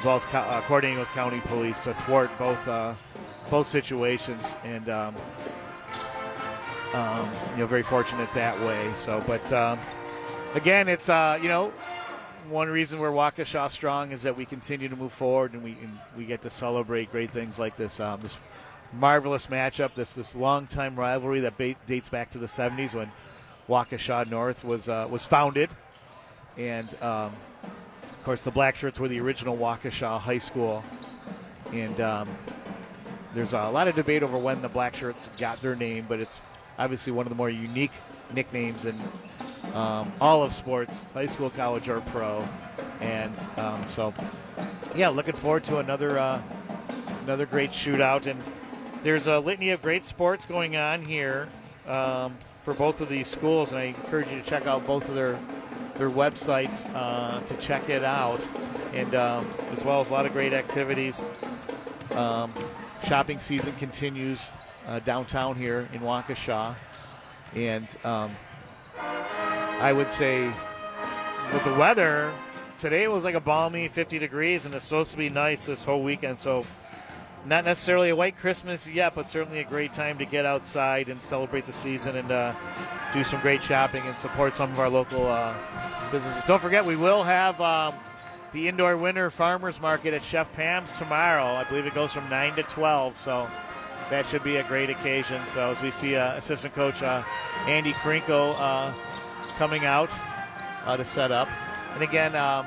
as well as coordinating with county police to thwart both situations, and very fortunate that way. So, but again, it's one reason we're Waukesha strong is that we continue to move forward, and we get to celebrate great things like this this marvelous matchup, this long-time rivalry that dates back to the 70s when Waukesha North was founded, and of course the Black Shirts were the original Waukesha High School, and there's a lot of debate over when the Black Shirts got their name, but it's obviously one of the more unique nicknames in all of sports, high school, college, or pro. And so, yeah, looking forward to another great shootout. And there's a litany of great sports going on here for both of these schools, and I encourage you to check out both of their websites to check it out, and as well as a lot of great activities. Shopping season continues downtown here in Waukesha, and I would say with the weather, today it was like a balmy 50 degrees, and it's supposed to be nice this whole weekend, so not necessarily a white Christmas yet, but certainly a great time to get outside and celebrate the season and do some great shopping and support some of our local businesses. Don't forget, we will have the Indoor Winter Farmers Market at Chef Pam's tomorrow. I believe it goes from 9 to 12, so that should be a great occasion. So as we see Assistant Coach Andy Krinko coming out to set up. And again, I'm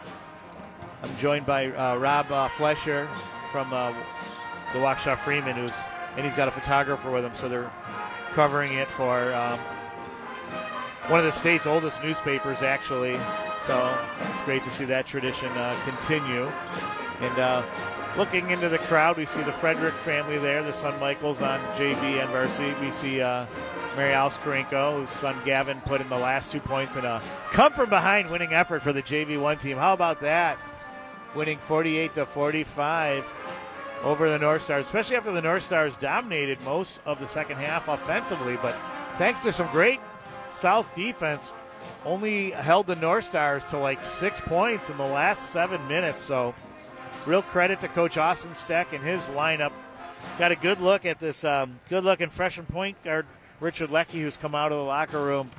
joined by Rob Flesher from the Waukesha Freeman, and he's got a photographer with him, so they're covering it for one of the state's oldest newspapers, actually. So it's great to see that tradition continue. And looking into the crowd, we see the Frederick family there, the son Michael's on JV and varsity. We see Mary Alice Karenko, whose son Gavin put in the last 2 points in a come-from-behind winning effort for the JV1 team. How about that? Winning 48-45 over the North Stars, especially after the North Stars dominated most of the second half offensively. But thanks to some great South defense, only held the North Stars to like 6 points in the last 7 minutes. So real credit to Coach Austin Steck and his lineup. Got a good look at this good-looking freshman point guard, Richard Leckie, who's come out of the locker room.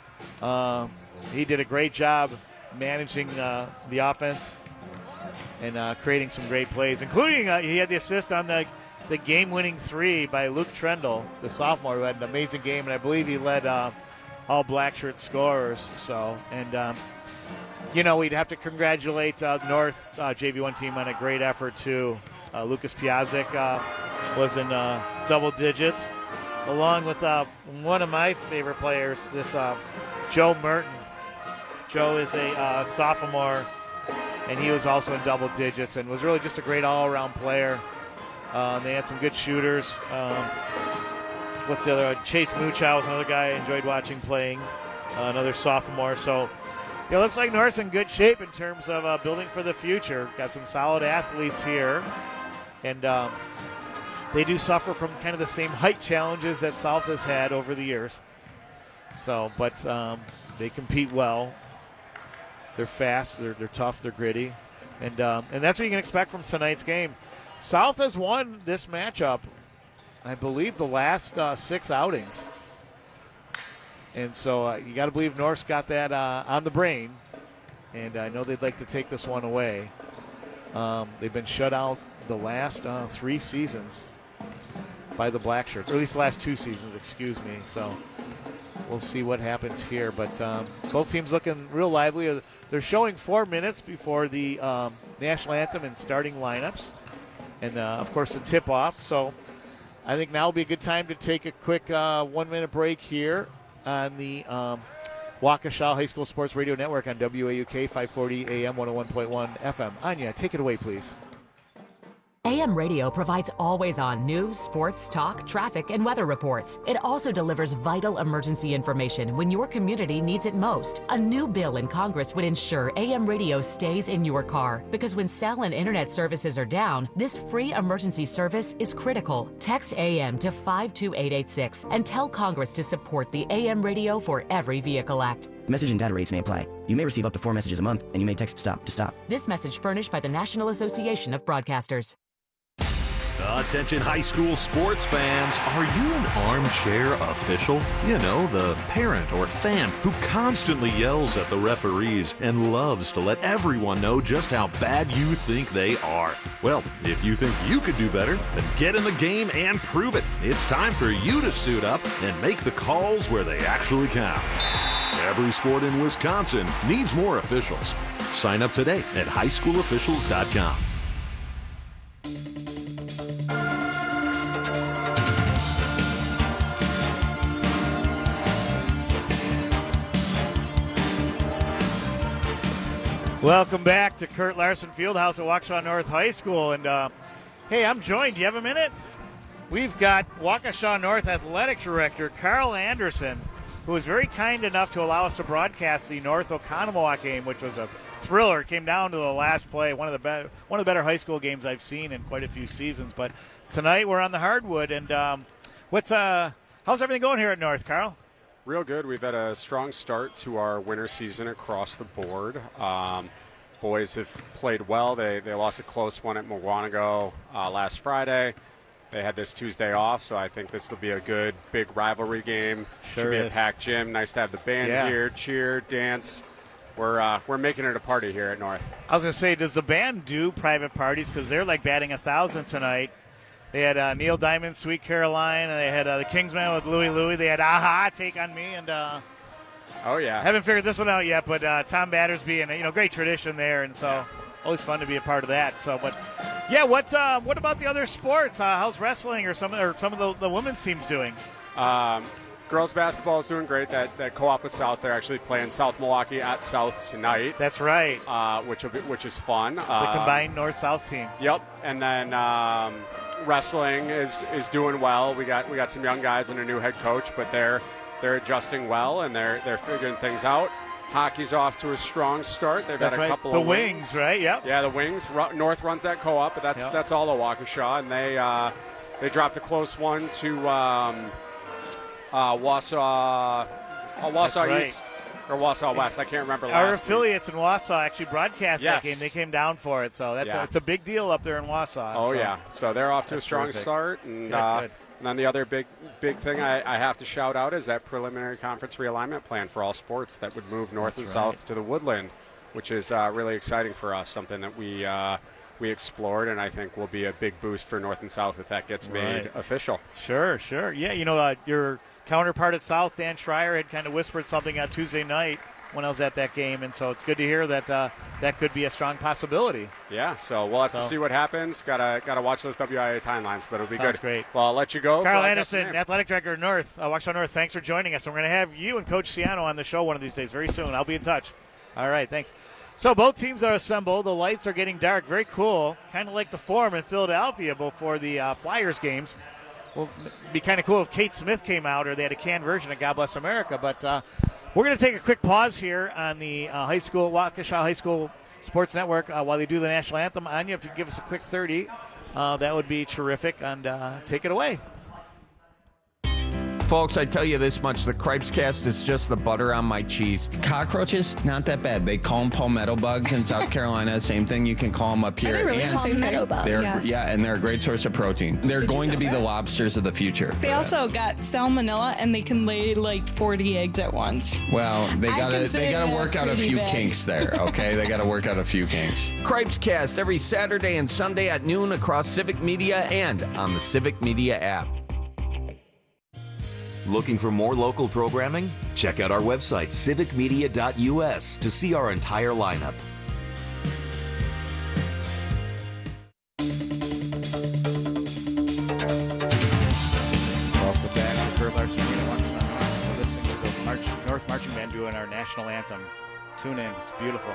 He did a great job managing the offense and creating some great plays, including he had the assist on the game-winning three by Luke Trendle, the sophomore, who had an amazing game, and I believe he led all Black Shirt scorers. So, and we'd have to congratulate the North JV1 team on a great effort too. Lucas Piazzik was in double digits, along with one of my favorite players, this Joe Merton. Joe is a sophomore, and he was also in double digits and was really just a great all-around player. They had some good shooters. What's the other? Chase Muchow was another guy I enjoyed watching playing, another sophomore. So it looks like North's in good shape in terms of building for the future. Got some solid athletes here, and they do suffer from kind of the same height challenges that South has had over the years. So, but they compete well. They're fast, they're tough, they're gritty, and that's what you can expect from tonight's game. South has won this matchup, I believe, the last 6 outings. And so you got to believe North's got that on the brain, and I know they'd like to take this one away. They've been shut out the last 3 seasons by the Black Shirts, or at least the last 2 seasons, excuse me. So we'll see what happens here. But both teams looking real lively. They're showing 4 minutes before the national anthem and starting lineups. And, of course, the tip-off. So I think now will be a good time to take a quick 1-minute break here on the Waukesha High School Sports Radio Network on WAUK 540 AM 101.1 FM. Anya, take it away, please. AM radio provides always-on news, sports, talk, traffic, and weather reports. It also delivers vital emergency information when your community needs it most. A new bill in Congress would ensure AM radio stays in your car, because when cell and internet services are down, this free emergency service is critical. Text AM to 52886 and tell Congress to support the AM Radio for Every Vehicle Act. Message and data rates may apply. You may receive up to 4 messages a month, and you may text STOP to stop. This message furnished by the National Association of Broadcasters. Attention high school sports fans, are you an armchair official? You know, the parent or fan who constantly yells at the referees and loves to let everyone know just how bad you think they are. Well, if you think you could do better, then get in the game and prove it. It's time for you to suit up and make the calls where they actually count. Every sport in Wisconsin needs more officials. Sign up today at highschoolofficials.com. Welcome back to Kurt Larson Fieldhouse at Waukesha North High School. And, hey, I'm joined. Do you have a minute? We've got Waukesha North Athletic Director Carl Anderson, who was very kind enough to allow us to broadcast the North Oconomowoc game, which was a thriller. It came down to the last play, one of the better high school games I've seen in quite a few seasons. But tonight we're on the hardwood. And how's everything going here at North, Carl? Real good. We've had a strong start to our winter season across the board. Boys have played well. They lost a close one at Mukwonago last Friday. They had this Tuesday off, so I think this will be a good, big rivalry game. Sure Should be is. a packed gym. Nice to have the band here, cheer, dance. We're making it a party here at North. I was going to say, does the band do private parties? Because they're like batting 1,000 tonight. They had Neil Diamond, Sweet Caroline, and they had the Kingsmen with Louie Louie. They had Aha, Take on Me, and oh yeah, haven't figured this one out yet. But Tom Battersby, and great tradition there, and so always fun to be a part of that. So, but yeah, what about the other sports? How's wrestling or some of the women's teams doing? Girls basketball is doing great. That co-op with South, they're actually playing South Milwaukee at South tonight. That's right. Which is fun. The combined North-South team. Yep, and then. Wrestling is doing well. We got some young guys and a new head coach, but they're adjusting well and they're figuring things out. Hockey's off to a strong start. They've That's got a right. couple the of wings, right? Yep. Yeah, the Wings. North runs that co-op, but that's all of Waukesha, and they dropped a close one to Wausau right. East. Or Wausau West. I can't remember Our last affiliates in Wausau actually broadcast that Yes. game. They came down for it, so it's a big deal up there in Wausau. Oh, so. yeah. So they're off to a strong terrific. start. And, Good. and then the other big thing I have to shout out is that preliminary conference realignment plan for all sports that would move north and south to the Woodland, which is really exciting for us, something that we explored, and I think will be a big boost for North and South if that gets made official. Sure. Yeah, your counterpart at South, Dan Schreier, had kind of whispered something on Tuesday night when I was at that game, and so it's good to hear that that could be a strong possibility. Yeah, so we'll have to see what happens. Gotta watch those WIA timelines, but it'll be Sounds good. great. Well, I'll let you go. Carl Anderson, Athletic Director of North, Waukesha North, thanks for joining us. And we're going to have you and Coach Ciano on the show one of these days very soon. I'll be in touch. All right, thanks. So both teams are assembled. The lights are getting dark. Very cool. Kind of like the Forum in Philadelphia before the Flyers games. Well, it'd be kind of cool if Kate Smith came out or they had a canned version of God Bless America. But we're going to take a quick pause here on the Waukesha High School Sports Network while they do the national anthem. Anya, if you give us a quick 30, that would be terrific. And take it away. Folks, I tell you this much, the Cripes Cast is just the butter on my cheese. Cockroaches, not that bad. They call them palmetto bugs in South Carolina. Same thing, you can call them up here. Are they really And palmetto bugs? they're, Yeah, and they're a great source of protein. They're going to be the lobsters of the future. They also got salmonella, and they can lay like 40 eggs at once. Well, they gotta consider work out a pretty few bad. kinks there, okay? They gotta work out a few kinks. Cripes Cast every Saturday and Sunday at noon across Civic Media and on the Civic Media app. Looking for more local programming? Check out our website, civicmedia.us, to see our entire lineup. Welcome back to Kurt Larson. We're listening to the North Marching Band doing our national anthem. Tune in. It's beautiful.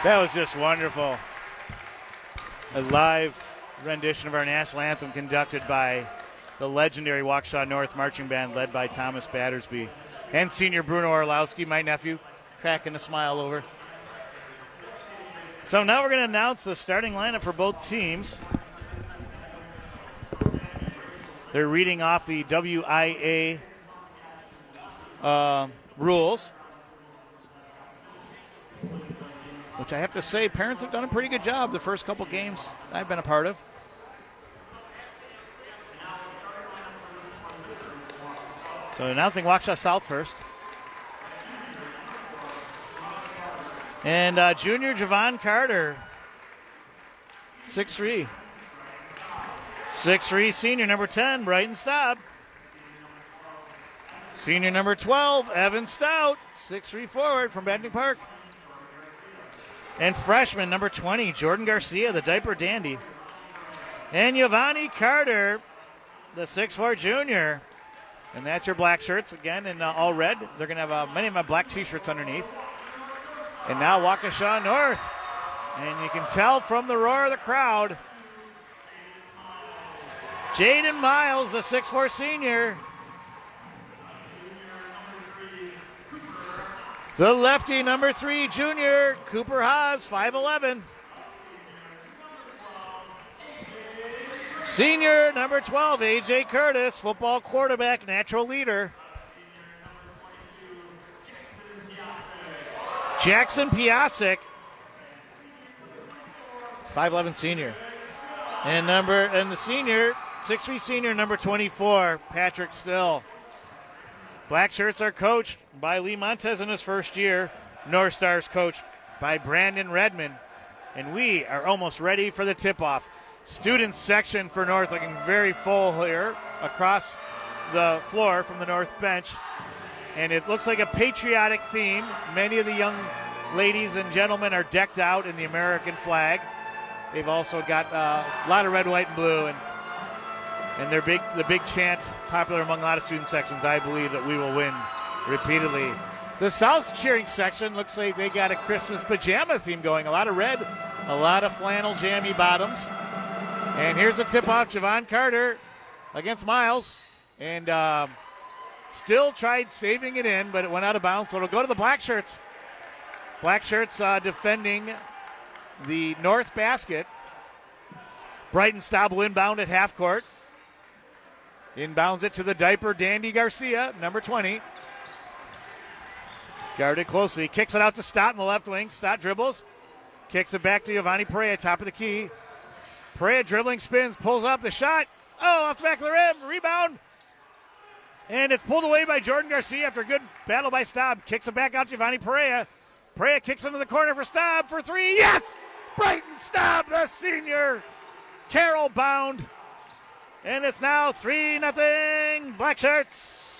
That was just wonderful. A live rendition of our national anthem conducted by the legendary Waukesha North Marching Band led by Thomas Battersby and senior Bruno Orlowski, my nephew, cracking a smile over. So now we're going to announce the starting lineup for both teams. They're reading off the WIA rules, which I have to say, parents have done a pretty good job the first couple games I've been a part of. So announcing Waukesha South first. And junior Javon Carter, 6'3". 6'3", senior number 10, Brighton Staub. Senior number 12, Evan Stout, 6'3" forward from Bending Park. And freshman number 20, Jordan Garcia, the diaper dandy. And Giovanni Carter, the 6'4" junior. And that's your black shirts, again, in all red. They're going to have many of my black T-shirts underneath. And now Waukesha North. And you can tell from the roar of the crowd, Jaden Miles, the 6'4" senior. The lefty, number 3, junior, Cooper Haas, 5'11". Senior, number 12, A.J. Curtis, football quarterback, natural leader. Jackson Piasek, 5'11" senior. And the senior, 6'3" senior, number 24, Patrick Still. Black shirts are coached by Lee Montez in his first year. North Stars coached by Brandon Redmond. And we are almost ready for the tip-off. Students section for North looking very full here across the floor from the North bench. And it looks like a patriotic theme. Many of the young ladies and gentlemen are decked out in the American flag. They've also got a lot of red, white, and blue. And the big chant, popular among a lot of student sections, I believe that we will win repeatedly. The South cheering section looks like they got a Christmas pajama theme going. A lot of red, a lot of flannel jammy bottoms. And here's a tip-off, Javon Carter against Miles. And Still tried saving it in, but it went out of bounds, so it'll go to the black shirts. Black shirts defending the North basket. Brighton Staub will inbound at half court. Inbounds it to the diaper dandy Garcia, number 20. Guarded closely. Kicks it out to Stott in the left wing. Stott dribbles. Kicks it back to Giovanni Perea, top of the key. Perea dribbling, spins, pulls up the shot. Oh, off the back of the rim. Rebound. And it's pulled away by Jordan Garcia after a good battle by Staub. Kicks it back out to Giovanni Perea. Perea kicks into the corner for Staub for three. Yes! Brighton Staub, the senior. Carroll bound. And it's now 3-0 Black Shirts.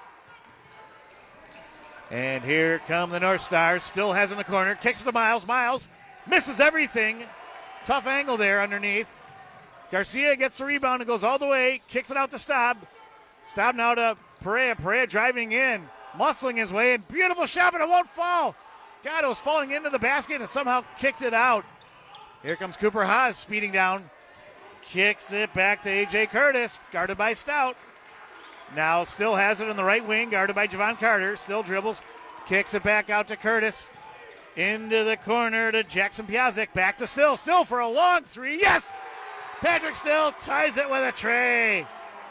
And here come the North Stars. Still has in the corner. Kicks it to Miles. Miles misses everything. Tough angle there underneath. Garcia gets the rebound and goes all the way. Kicks it out to Staub. Staub now to Perea. Perea driving in. Muscling his way in. Beautiful shot, but it won't fall. God, it was falling into the basket and somehow kicked it out. Here comes Cooper Haas speeding down. Kicks it back to A.J. Curtis, guarded by Stout. Now Still has it in the right wing, guarded by Javon Carter. Still dribbles, kicks it back out to Curtis. Into the corner to Jackson Piasek. Back to Still. Still for a long three. Yes! Patrick Still ties it with a tray.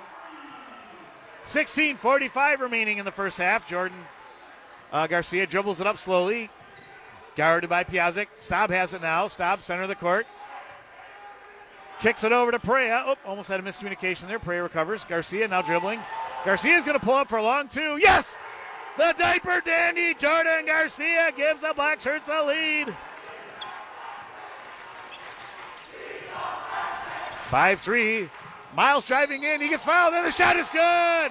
16:45 remaining in the first half. Jordan Garcia dribbles it up slowly. Guarded by Piasek. Staub has it now. Staub, center of the court. Kicks it over to Perea. Oh, almost had a miscommunication there. Perea recovers. Garcia now dribbling. Garcia's going to pull up for a long two. Yes! The diaper dandy Jordan Garcia gives the Black Shirts a lead. 5-3. Miles driving in. He gets fouled, and the shot is good.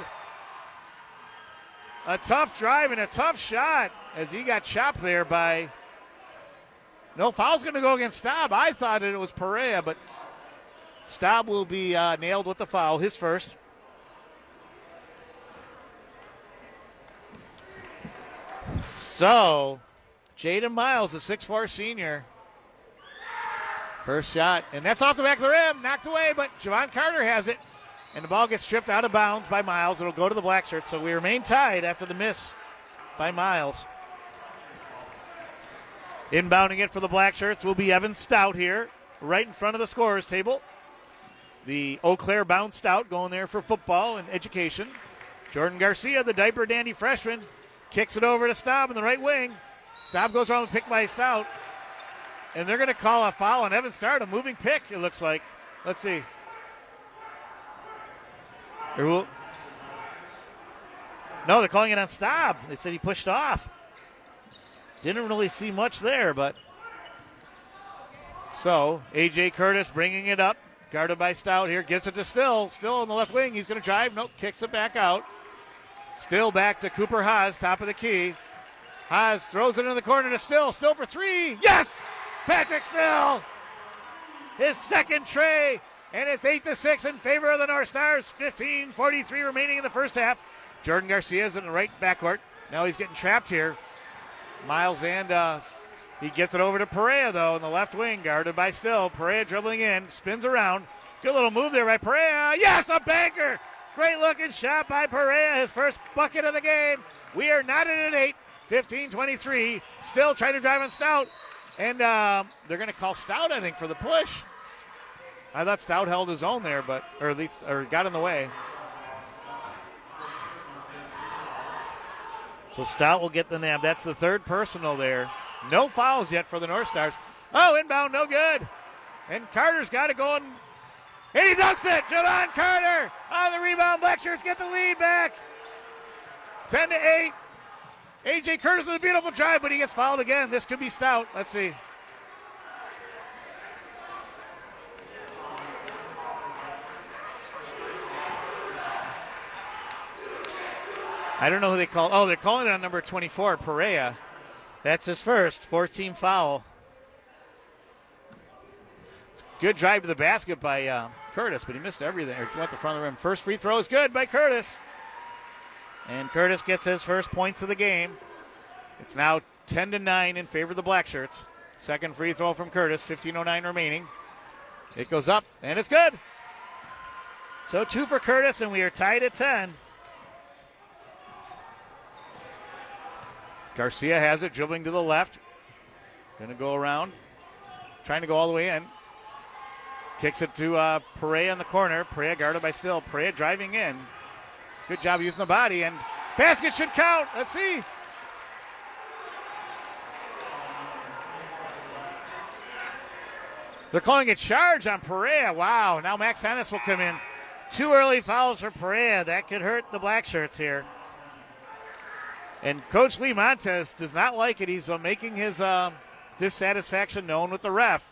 A tough drive and a tough shot as he got chopped there by... No, foul's going to go against Staub. I thought it was Perea, but Staub will be nailed with the foul, his first. So, Jaden Miles, a 6'4" senior, First shot, and that's off the back of the rim, knocked away, but Javon Carter has it. And the ball gets stripped out of bounds by Miles. It'll go to the Black Shirts, so we remain tied after the miss by Miles. Inbounding it for the Black Shirts will be Evan Stout here, right in front of the scorer's table. The Eau Claire bound Stout going there for football and education. Jordan Garcia, the diaper dandy freshman, kicks it over to Staub in the right wing. Staub goes around and picked by Stout. And they're going to call a foul on Evan Stout, a moving pick, it looks like. Let's see. No, they're calling it on Staub. They said he pushed off. Didn't really see much there, but. So, A.J. Curtis bringing it up. Guarded by Stout here. Gives it to Still. Still on the left wing. He's going to drive. Nope, kicks it back out. Still back to Cooper Haas, top of the key. Haas throws it in the corner to Still. Still for three. Yes! Patrick Still! His second tray. And it's 8-6 in favor of the North Stars. 15:43 remaining in the first half. Jordan Garcia's in the right backcourt. Now he's getting trapped here. Miles and he gets it over to Perea, though, in the left wing, guarded by Still. Perea dribbling in, spins around. Good little move there by Perea. Yes, a banker! Great looking shot by Perea, his first bucket of the game. We are knotted at 8. 15-23. Still trying to drive on Stout. And they're going to call Stout, I think, for the push. I thought Stout held his own there, or got in the way. So Stout will get the nab. That's the third personal there. No fouls yet for the North Stars. Oh, inbound, no good. And Carter's got it going. And he dunks it. Javon Carter on the rebound. Black Shirts get the lead back. 10-8. A.J. Curtis with a beautiful drive, but he gets fouled again. This could be Stout. Let's see. I don't know who they call. Oh, they're calling it on number 24, Perea. That's his first 14 foul. It's a good drive to the basket by Curtis, but he missed everything. Or went to the front of the rim. First free throw is good by Curtis. And Curtis gets his first points of the game. It's now 10-9 in favor of the Black Shirts. Second free throw from Curtis, 15:09 remaining. It goes up, and it's good. So 2 for Curtis, and we are tied at 10. Garcia has it, dribbling to the left. Going to go around. Trying to go all the way in. Kicks it to Perea in the corner. Perea guarded by Still. Perea driving in. Good job using the body, and basket should count. Let's see. They're calling a charge on Perea. Wow, now Max Hennis will come in. 2 early fouls for Perea. That could hurt the Black Shirts here. And Coach Lee Montes does not like it. He's making his dissatisfaction known with the ref.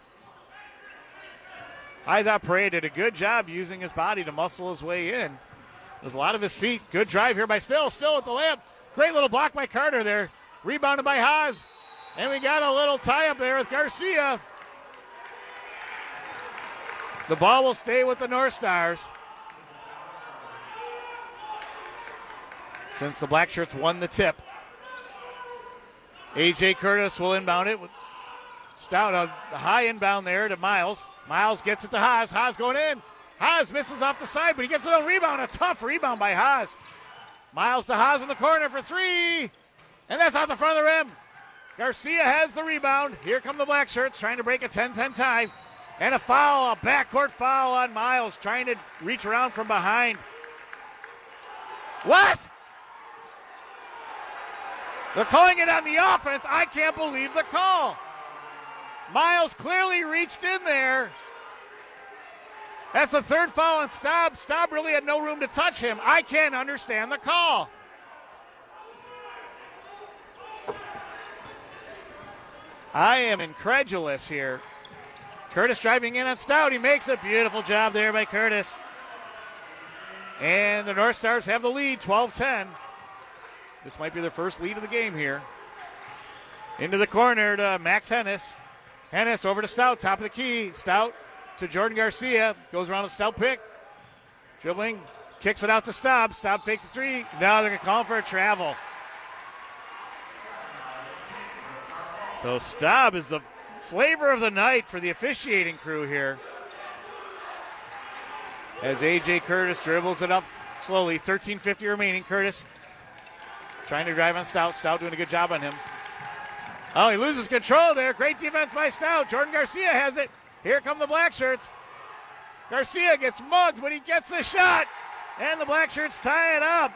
I thought Perea did a good job using his body to muscle his way in. There's a lot of his feet. Good drive here by Still. Still at the layup. Great little block by Carter there. Rebounded by Haas. And we got a little tie-up there with Garcia. The ball will stay with the North Stars. Since the Black Shirts won the tip. A.J. Curtis will inbound it with Stout. A high inbound there to Miles. Miles gets it to Haas. Haas going in. Haas misses off the side, but he gets a little rebound. A tough rebound by Haas. Miles to Haas in the corner for 3. And that's off the front of the rim. Garcia has the rebound. Here come the Black Shirts trying to break a 10-10 tie. And a foul, a backcourt foul on Miles, trying to reach around from behind. What? They're calling it on the offense. I can't believe the call. Miles clearly reached in there. That's the third foul on Staub. Staub really had no room to touch him. I can't understand the call. I am incredulous here. Curtis driving in on Stout. He makes a beautiful job there by Curtis. And the North Stars have the lead, 12-10. This might be their first lead of the game here. Into the corner to Max Hennis. Hennis over to Stout, top of the key. Stout to Jordan Garcia. Goes around a Stout pick. Dribbling, kicks it out to Staub. Staub fakes the 3. Now they're going to call him for a travel. So Staub is the flavor of the night for the officiating crew here. As A.J. Curtis dribbles it up slowly. 13:50 remaining. Curtis trying to drive on Stout. Stout doing a good job on him. Oh, he loses control there. Great defense by Stout. Jordan Garcia has it. Here come the Black Shirts. Garcia gets mugged, but he gets the shot. And the Black Shirts tie it up.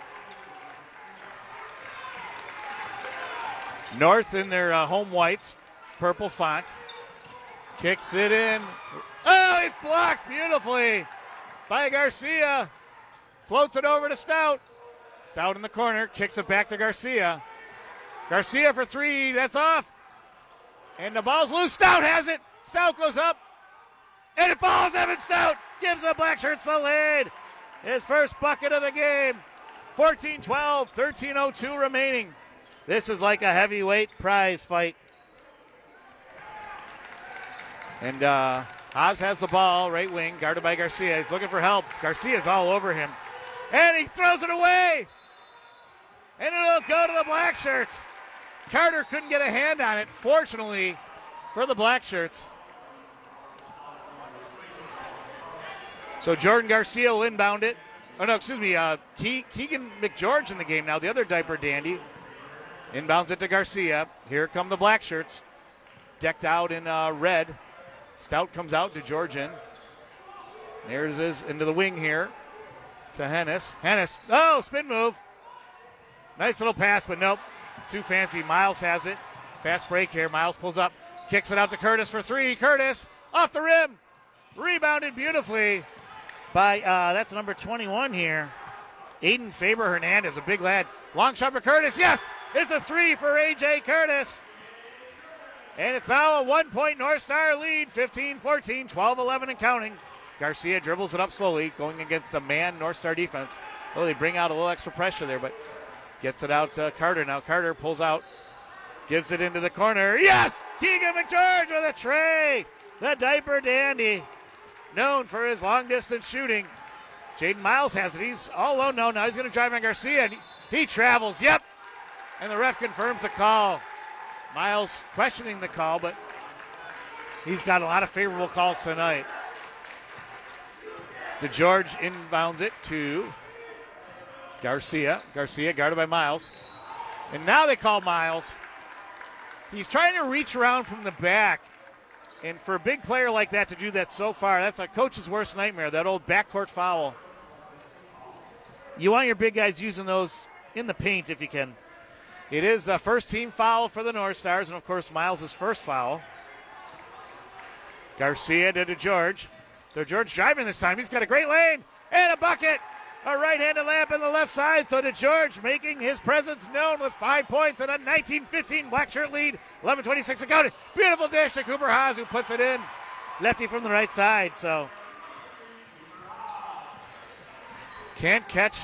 North in their home whites. Purple font. Kicks it in. Oh, it's blocked beautifully by Garcia. Floats it over to Stout. Stout in the corner. Kicks it back to Garcia. Garcia for three. That's off. And the ball's loose. Stout has it. Stout goes up. And it falls. Evan Stout gives the Black Shirts the lead. His first bucket of the game. 14-12. 13:02 remaining. This is like a heavyweight prize fight. And Haas has the ball, right wing, guarded by Garcia. He's looking for help. Garcia's all over him. And he throws it away. And it'll go to the Black Shirts. Carter couldn't get a hand on it, fortunately, for the Black Shirts. So Jordan Garcia will inbound it. Oh, no, excuse me. Keegan McGeorge in the game now, the other diaper dandy. Inbounds it to Garcia. Here come the Black Shirts. Decked out in red. Stout comes out to Georgian. There's his into the wing here to Hennis. Hennis, oh, spin move. Nice little pass, but nope. Too fancy. Miles has it. Fast break here. Miles pulls up. Kicks it out to Curtis for three. Curtis off the rim. Rebounded beautifully by, that's number 21 here. Aiden Faber-Hernandez, a big lad. Long shot for Curtis. Yes, it's a three for A.J. Curtis. And it's now a 1 point North Star lead, 15-14, 12-11 and counting. Garcia dribbles it up slowly, going against a man North Star defense. Oh, they bring out a little extra pressure there, but gets it out to Carter. Now Carter pulls out, gives it into the corner. Yes! Keegan McGeorge with a tray. The diaper dandy, known for his long-distance shooting. Jaden Miles has it. He's all alone. No, now he's going to drive on Garcia. And he travels. Yep. And the ref confirms the call. Miles questioning the call, but he's got a lot of favorable calls tonight. DeGeorge inbounds it to Garcia. Garcia guarded by Miles. And now they call Miles. He's trying to reach around from the back. And for a big player like that to do that so far, that's a coach's worst nightmare, that old backcourt foul. You want your big guys using those in the paint if you can. It is the first team foul for the North Stars, and of course Miles' first foul. Garcia to DeGeorge. DeGeorge driving this time. He's got a great lane and a bucket. A right-handed layup in the left side. So DeGeorge making his presence known with 5 points and a 19-15 Black Shirt lead. 11:26 to go. Beautiful dish to Cooper Haas, who puts it in. Lefty from the right side. So can't catch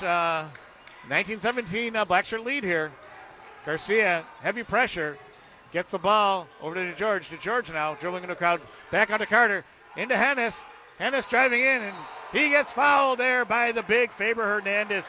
19-17 Black Shirt lead here. Garcia, heavy pressure, gets the ball over to DeGeorge. DeGeorge now dribbling into the crowd. Back onto Carter. Into Hennis. Hennis driving in, and he gets fouled there by the big Faber-Hernandez.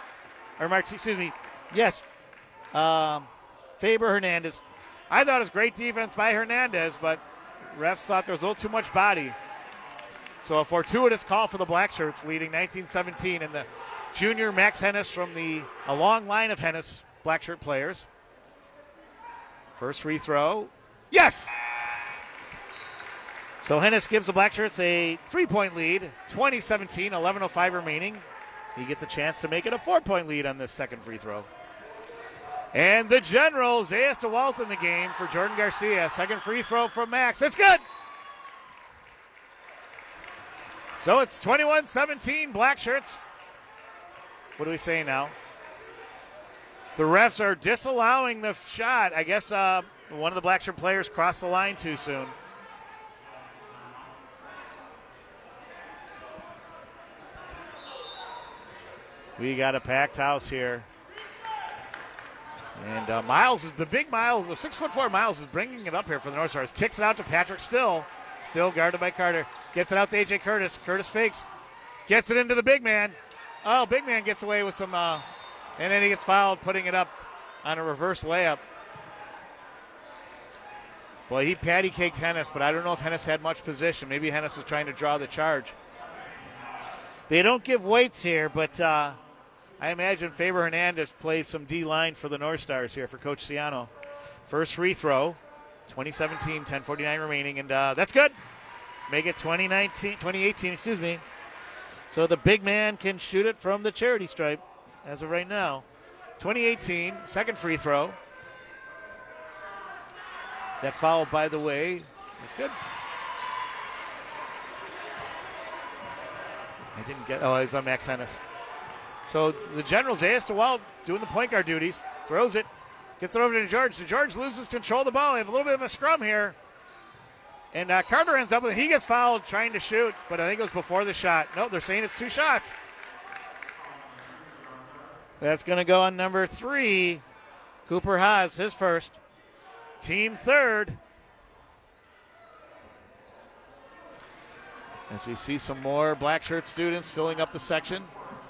Faber-Hernandez. I thought it was great defense by Hernandez, but refs thought there was a little too much body. So a fortuitous call for the Black Shirts, leading 19-17, and the junior Max Hennis from a long line of Hennis Black Shirt players. First free throw. Yes! So Hennis gives the Black Shirts a 3-point lead, 20-17, 11:05 remaining. He gets a chance to make it a 4-point lead on this second free throw. And the General, Zayas DeWalt in the game for Jordan Garcia. Second free throw from Max. It's good! So it's 21-17, Black Shirts. What do we say now? The refs are disallowing the shot. I guess one of the Black Shirt players crossed the line too soon. We got a packed house here. And Miles is the big Miles, the 6'4" Miles is bringing it up here for the North Stars. Kicks it out to Patrick Still. Still guarded by Carter. Gets it out to A.J. Curtis. Curtis fakes. Gets it into the big man. Oh, big man gets away with some, and then he gets fouled, putting it up on a reverse layup. Boy, he patty caked Hennis, but I don't know if Hennis had much position. Maybe Hennis was trying to draw the charge. They don't give weights here, but I imagine Faber Hernandez plays some D-line for the North Stars here for Coach Ciano. First free throw, 2017, 10:49 remaining, and that's good. Make it 2018, excuse me. So the big man can shoot it from the charity stripe as of right now. 2018, second free throw. That foul, by the way, that's good. I didn't get, it's on Max Hennis. So the Generals, Zayas DeWalt doing the point guard duties, throws it, gets it over to George. George loses control of the ball. They have a little bit of a scrum here. And Carter ends up with it. He gets fouled trying to shoot, but I think it was before the shot. No, they're saying it's 2 shots. That's going to go on number 3. Cooper Haas, his first. Team third. As we see some more black shirt students filling up the section.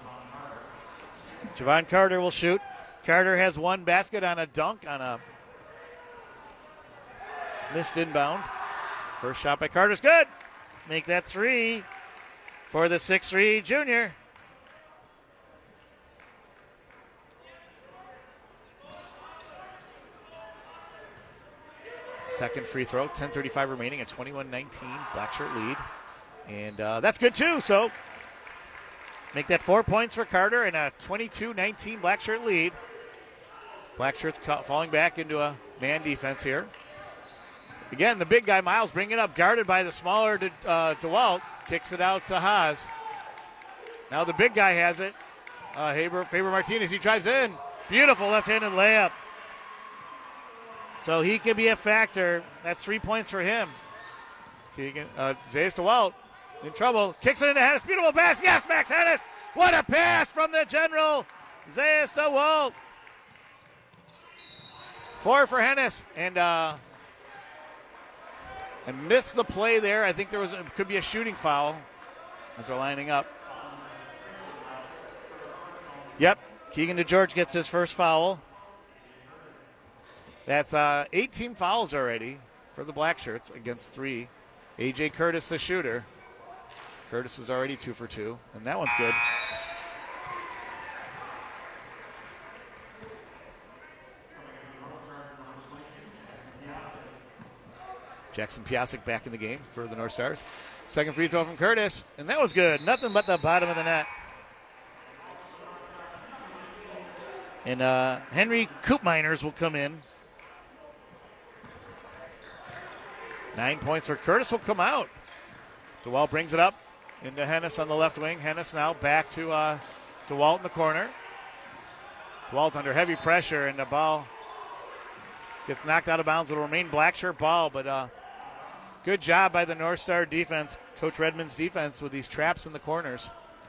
Javon Carter will shoot. Carter has 1 basket on a dunk on a missed inbound. First shot by Carter's good. Make that 3 for the 6'3" junior. Second free throw, 10:35 remaining, a 21-19 black shirt lead. And that's good too, so make that 4 points for Carter and a 22-19 black shirt lead. Black shirts falling back into a man defense here. Again, the big guy, Miles, bringing it up, guarded by the smaller DeWalt. Kicks it out to Haas. Now the big guy has it. Faber Martinez, he drives in. Beautiful left-handed layup. So he could be a factor. That's 3 points for him. Zayas DeWalt in trouble. Kicks it into Hennis. Beautiful pass. Yes, Max Hennis. What a pass from the General. Zayas DeWalt. 4 for Hennis. And missed the play there. I think could be a shooting foul as they're lining up. Yep. Keegan DeGeorge gets his first foul. That's 18 fouls already for the black shirts against 3. A.J. Curtis, the shooter. Curtis is already 2 for 2, and that one's good. Jackson Piasek back in the game for the North Stars. Second free throw from Curtis, and that was good. Nothing but the bottom of the net. And Henry Koopmeiners will come in. 9 points for Curtis will come out. DeWalt brings it up into Hennis on the left wing. Hennis now back to DeWalt in the corner. DeWalt under heavy pressure, and the ball gets knocked out of bounds. It'll remain black shirt ball, but good job by the North Star defense, Coach Redmond's defense, with these traps in the corners.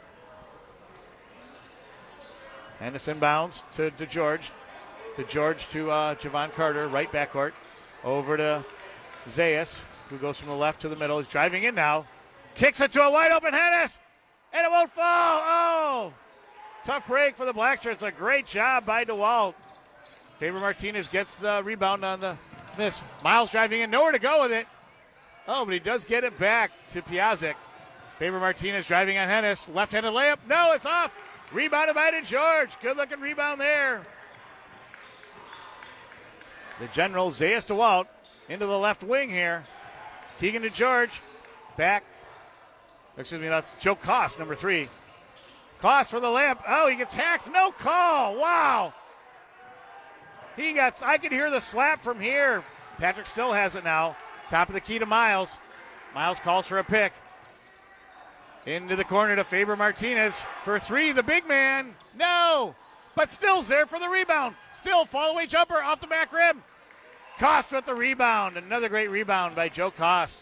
Hennis inbounds to DeGeorge. DeGeorge to Javon Carter, right backcourt. Over to Zayas, who goes from the left to the middle. He's driving in now. Kicks it to a wide open Hennis, and it won't fall. Oh, tough break for the Black Shirts. A great job by DeWalt. Faber Martinez gets the rebound on the miss. Miles driving in, nowhere to go with it. Oh, but he does get it back to Piasek. Faber Martinez driving on Hennis. Left-handed layup. No, it's off. Rebounded by DeGeorge. Good-looking rebound there. The General, Zayas DeWalt, into the left wing here. Keegan DeGeorge back. Excuse me, that's Joe Koss, number 3. Koss for the layup. Oh, he gets hacked. No call. Wow. I could hear the slap from here. Patrick still has it now. Top of the key to Miles. Miles calls for a pick. Into the corner to Faber Martinez for 3. The big man. No. But Still's there for the rebound. Still, fall-away jumper off the back rim. Kost with the rebound. Another great rebound by Joe Kost.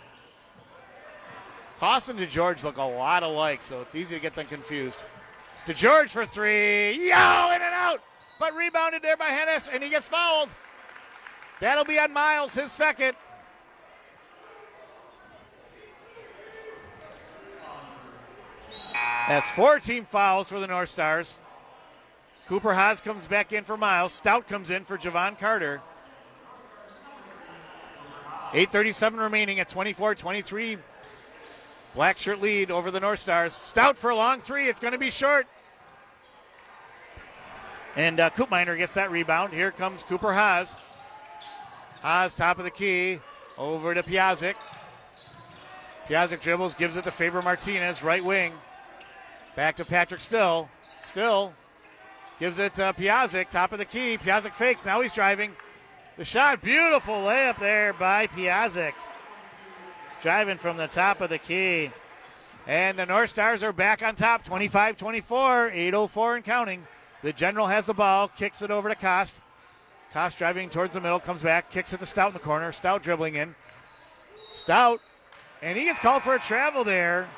Kost and DeGeorge look a lot alike, so it's easy to get them confused. DeGeorge for 3. Yo, in and out. But rebounded there by Hennis, and he gets fouled. That'll be on Miles, his second. That's 4 team fouls for the North Stars. Cooper Haas comes back in for Miles. Stout comes in for Javon Carter. 8:37 remaining at 24-23. Black shirt lead over the North Stars. Stout for a long three. It's going to be short. And Koopminer gets that rebound. Here comes Cooper Haas. Haas, top of the key. Over to Piazzik. Piazzik dribbles, gives it to Faber Martinez, right wing. Back to Patrick Still. Still gives it to Piazzik, top of the key. Piazzik fakes. Now he's driving. The shot, beautiful layup there by Piazzik. Driving from the top of the key. And the North Stars are back on top, 25-24, 8:04 and counting. The General has the ball, kicks it over to Kost. Kost driving towards the middle, comes back, kicks it to Stout in the corner. Stout dribbling in. Stout, and he gets called for a travel there.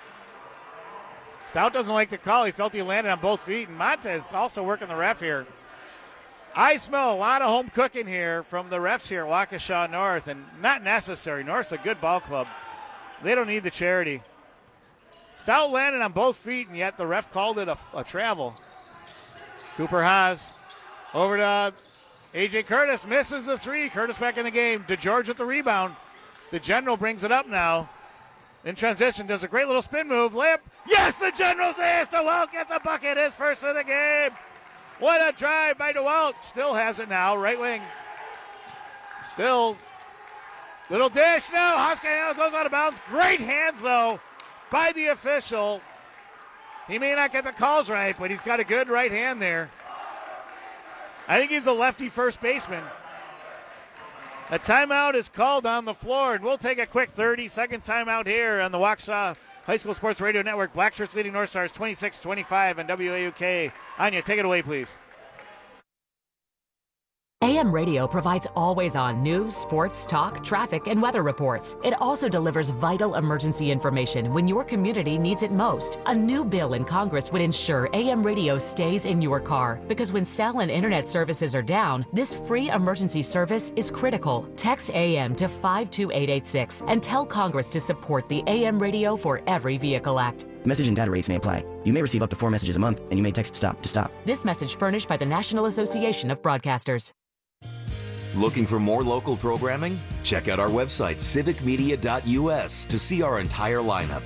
Stout doesn't like the call. He felt he landed on both feet, and Montez also working the ref here. I smell a lot of home cooking here from the refs here at Waukesha North, and not necessary. North's a good ball club. They don't need the charity. Stout landed on both feet, and yet the ref called it a travel. Cooper Haas over to A.J. Curtis, misses the three. Curtis back in the game. DeGeorge with the rebound. The General brings it up now. In transition, does a great little spin move. Layup. Yes, the General's ace. DeWalt gets a bucket. His first of the game. What a drive by DeWalt. Still has it now. Right wing. Still. Little dish. No. Hoscano goes out of bounds. Great hands, though, by the official. He may not get the calls right, but he's got a good right hand there. I think he's a lefty first baseman. A timeout is called on the floor, and we'll take a quick 30-second timeout here on the Waukesha High School Sports Radio Network. Black Shirts leading North Stars 26-25 on WAUK. Anya, take it away, please. AM radio provides always-on news, sports, talk, traffic, and weather reports. It also delivers vital emergency information when your community needs it most. A new bill in Congress would ensure AM radio stays in your car, because when cell and internet services are down, this free emergency service is critical. Text AM to 52886 and tell Congress to support the AM Radio for Every Vehicle Act. Message and data rates may apply. You may receive up to 4 messages a month, and you may text STOP to stop. This message furnished by the National Association of Broadcasters. Looking for more local programming? Check out our website, civicmedia.us, to see our entire lineup.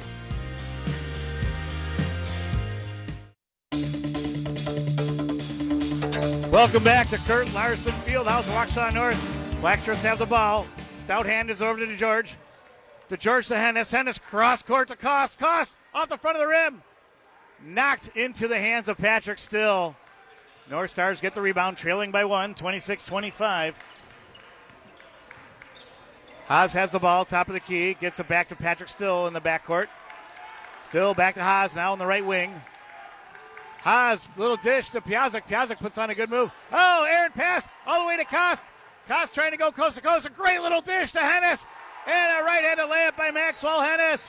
Welcome back to Kurt Larson Fieldhouse, Waukesha North. Black Shirts have the ball. Stout hand is over to DeGeorge. DeGeorge to Hennis. Hennis cross court to Kost. Kost off the front of the rim. Knocked into the hands of Patrick Still. North Stars get the rebound, trailing by 1, 26-25. Haas has the ball, top of the key, gets it back to Patrick Still in the backcourt. Still back to Haas, now in the right wing. Haas, little dish to Piazzik. Piazzik puts on a good move. Oh, errant pass all the way to Kost. Kost trying to go coast to coast. A great little dish to Hennis. And a right-handed layup by Maxwell Hennis.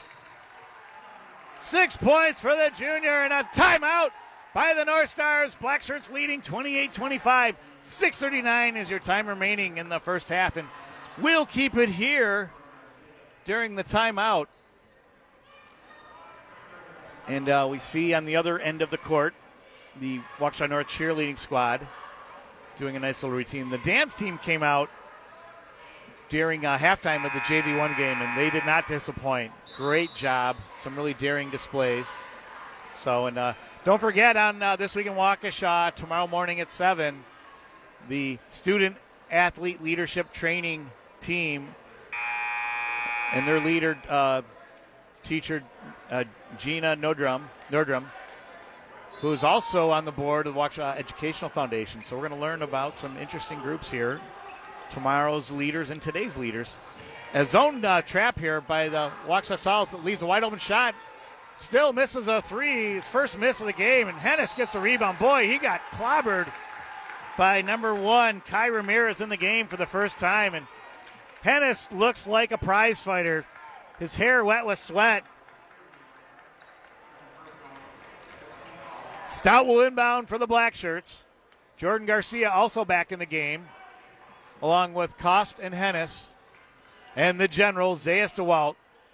6 points for the junior and a timeout by the North Stars. Black Shirts leading 28-25. 6:39 is your time remaining in the first half. And we'll keep it here during the timeout. And we see on the other end of the court the Waukesha North cheerleading squad doing a nice little routine. The dance team came out during halftime of the JV1 game, and they did not disappoint. Great job. Some really daring displays. So, and don't forget on This Week in Waukesha, tomorrow morning at 7, the Student Athlete Leadership Training Team and their leader, teacher Gina Nordrum, who is also on the board of the Waukesha Educational Foundation. So we're going to learn about some interesting groups here, tomorrow's leaders and today's leaders. A zone trap here by the Waukesha South leaves a wide open shot. Still misses a three, first miss of the game, and Hennis gets a rebound. Boy, he got clobbered by number 1, Kai Ramirez, in the game for the first time. And Hennis looks like a prize fighter. His hair wet with sweat. Stout will inbound for the Black Shirts. Jordan Garcia also back in the game, along with Kost and Hennis. And the General, Zayas DeWalt.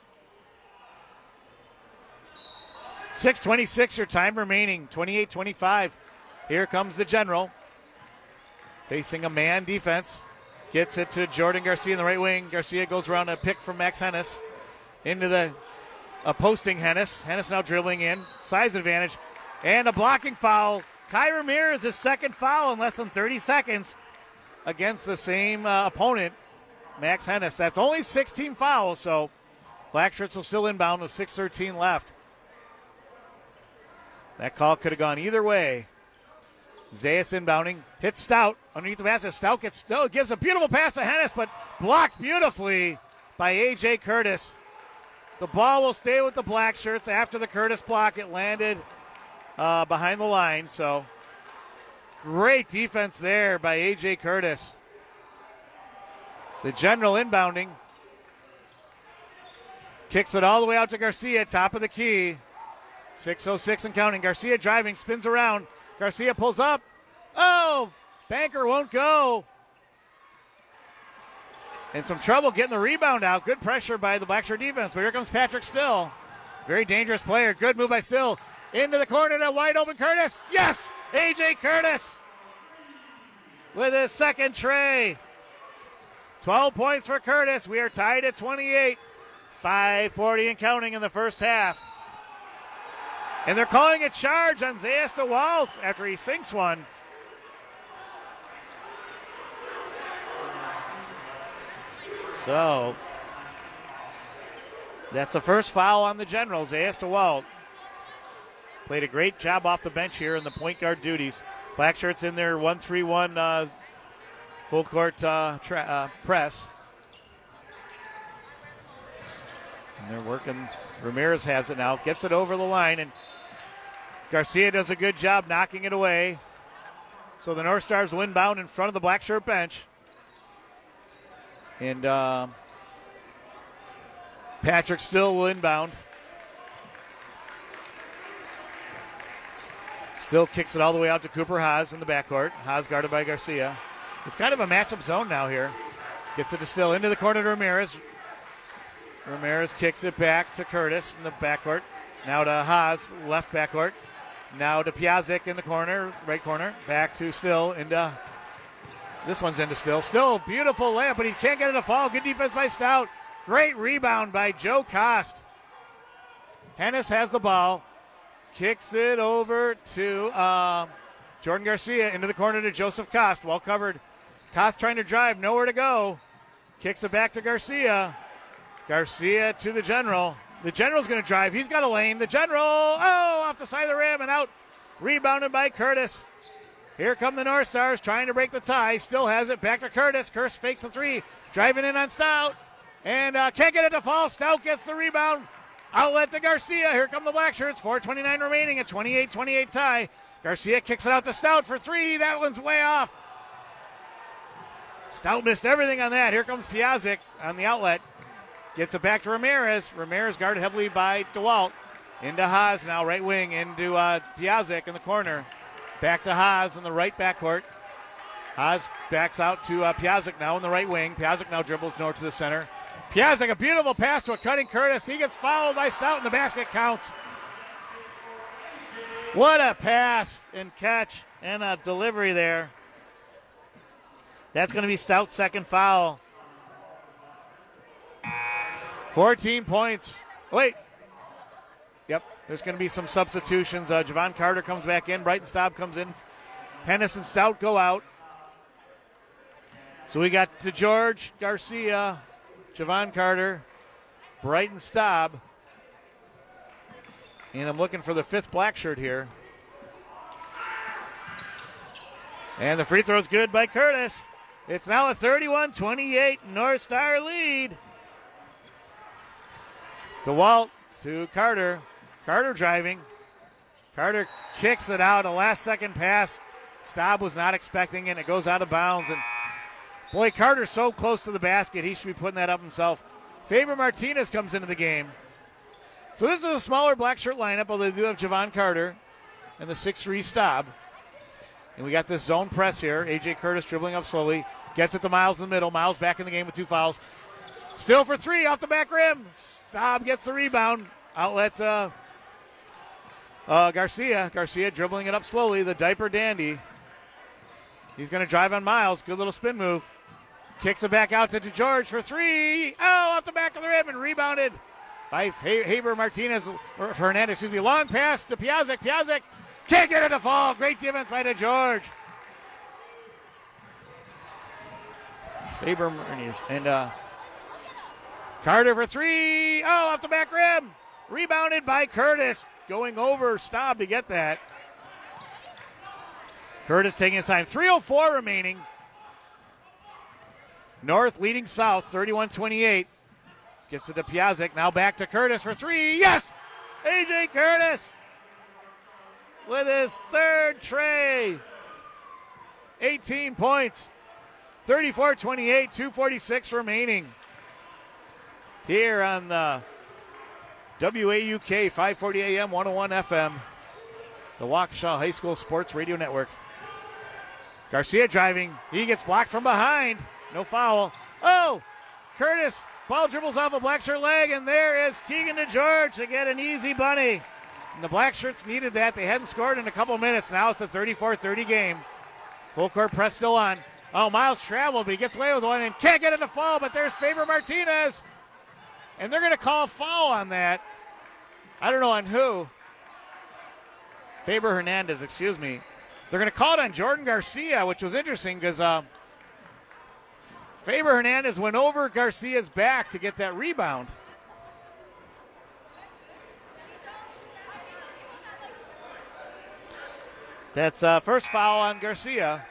6:26 your time remaining, 28-25. Here comes the General, facing a man defense. Gets it to Jordan Garcia in the right wing. Garcia goes around a pick from Max Hennis into the posting Hennis. Hennis now dribbling in. Size advantage. And a blocking foul. Kai Ramirez, his second foul in less than 30 seconds against the same opponent, Max Hennis. That's only 16 fouls, so Black Shirts will still inbound with 6:13 left. That call could have gone either way. Zayas inbounding, hits Stout underneath the basket. Stout gives a beautiful pass to Hennis, but blocked beautifully by A.J. Curtis. The ball will stay with the Black Shirts after the Curtis block. It landed behind the line, so great defense there by A.J. Curtis. The General inbounding. Kicks it all the way out to Garcia, top of the key. 6:06 and counting. Garcia driving, spins around. Garcia pulls up. Oh, Banker won't go. In some trouble getting the rebound out. Good pressure by the Blackshirt defense. But here comes Patrick Still. Very dangerous player. Good move by Still. Into the corner to wide open Curtis. Yes! A.J. Curtis with his second tray. 12 points for Curtis. We are tied at 28. 5:40 and counting in the first half. And they're calling a charge on Zayas DeWalt after he sinks one. So that's the first foul on the Generals. Zayas DeWalt played a great job off the bench here in the point guard duties. Black Shirts in their 1-3-1 full court press. And they're working. Ramirez has it now. Gets it over the line, and Garcia does a good job knocking it away. So the North Stars will inbound in front of the Black Shirt bench. And Patrick Still will inbound. Still kicks it all the way out to Cooper Haas in the backcourt. Haas guarded by Garcia. It's kind of a matchup zone now here. Gets it to Still into the corner to Ramirez. Ramirez kicks it back to Curtis in the backcourt. Now to Haas, left backcourt. Now to Piazik in the corner, right corner. Back to Still into. This one's into Still. Still, beautiful layup, but he can't get it to fall. Good defense by Stout. Great rebound by Joe Kost. Hennis has the ball. Kicks it over to Jordan Garcia into the corner to Joseph Kost. Well covered. Kost trying to drive, nowhere to go. Kicks it back to Garcia. Garcia to the General. The General's going to drive. He's got a lane. The General, off the side of the rim and out. Rebounded by Curtis. Here come the North Stars trying to break the tie. Still has it. Back to Curtis. Curtis fakes the three. Driving in on Stout. And can't get it to fall. Stout gets the rebound. Outlet to Garcia. Here come the Black Shirts. 4:29 remaining. A 28-28 tie. Garcia kicks it out to Stout for three. That one's way off. Stout missed everything on that. Here comes Piazik on the outlet. Gets it back to Ramirez. Ramirez guarded heavily by DeWalt. Into Haas now, right wing. Into Piazik in the corner. Back to Haas in the right backcourt. Haas backs out to Piazik now in the right wing. Piazik now dribbles north to the center. Piazik, a beautiful pass to a cutting Curtis. He gets fouled by Stout and the basket counts. What a pass and catch and a delivery there. That's going to be Stout's second foul. 14 points. Wait. Yep, there's going to be some substitutions. Javon Carter comes back in. Brighton Staub comes in. Hennis and Stout go out. So we got DeGeorge, Garcia, Javon Carter, Brighton Staub. And I'm looking for the fifth Black Shirt here. And the free throw is good by Curtis. It's now a 31-28 North Star lead. DeWalt to Carter. Carter driving. Carter kicks it out. A last-second pass. Staub was not expecting it. It goes out of bounds. And, boy, Carter's so close to the basket. He should be putting that up himself. Faber Martinez comes into the game. So this is a smaller Black Shirt lineup, although they do have Javon Carter and the 6'3 Staub. And we got this zone press here. A.J. Curtis dribbling up slowly. Gets it to Miles in the middle. Miles back in the game with two fouls. Still for three off the back rim. Staub gets the rebound. Outlet Garcia. Garcia dribbling it up slowly. The diaper dandy. He's going to drive on Miles. Good little spin move. Kicks it back out to DeGeorge for three. Oh, off the back of the rim and rebounded by Haber Martinez. Or Hernandez, excuse me. Long pass to Piazek. Piazek can't get it to fall. Great defense by DeGeorge. Faber Martinez. And Carter for three. Oh, off the back rim. Rebounded by Curtis. Going over Staub to get that. Curtis taking his time. 3:04 remaining. North leading South, 31-28. Gets it to Piazek. Now back to Curtis for three. Yes! A.J. Curtis with his third tray. 18 points. 34-28, 2:46 remaining. Here on the WAUK 540 AM, 101 FM, the Waukesha High School Sports Radio Network. Garcia driving. He gets blocked from behind. No foul. Oh, Curtis. Ball dribbles off a black shirt leg, and there is Keegan DeGeorge to get an easy bunny. And the black shirts needed that. They hadn't scored in a couple minutes. Now it's a 34-30 game. Full court press still on. Oh, Miles traveled, but he gets away with one and can't get it to fall, but there's Faber Martinez. And they're going to call a foul on that. I don't know on who. Faber Hernandez, excuse me. They're going to call it on Jordan Garcia, which was interesting because Faber Hernandez went over Garcia's back to get that rebound. That's first foul on Garcia.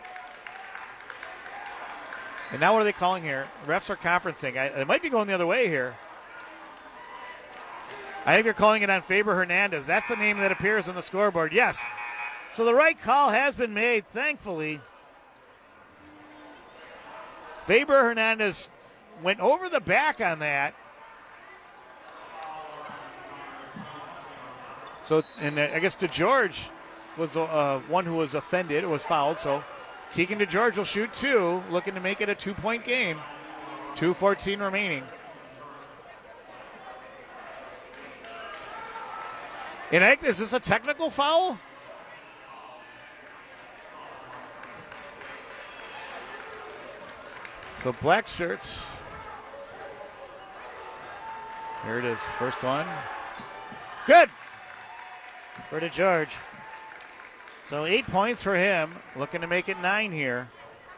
And now what are they calling here? Refs are conferencing. They might be going the other way here. I think they're calling it on Faber Hernandez. That's the name that appears on the scoreboard. Yes. So the right call has been made, thankfully. Faber Hernandez went over the back on that. So, and I guess DeGeorge was one who was offended, was fouled. So Keegan DeGeorge will shoot two, looking to make it a 2-point game. 2:14 remaining. And I think, is this a technical foul? So black shirts. Here it is, first one. It's good for DeGeorge. So 8 points for him, looking to make it 9 here.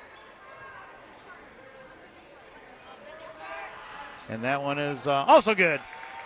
And that one is also good.